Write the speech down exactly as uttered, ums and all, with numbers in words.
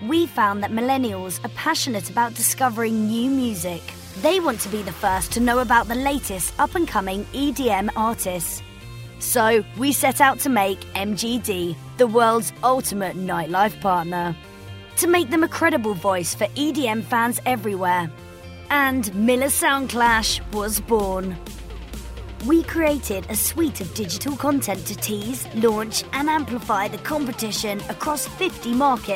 We found that millennials are passionate about discovering new music. They want to be the first to know about the latest up-and-coming E D M artists. So we set out to make M G D the world's ultimate nightlife partner, to make them a credible voice for E D M fans everywhere. And Miller Soundclash was born. We created a suite of digital content to tease, launch and amplify the competition across fifty markets.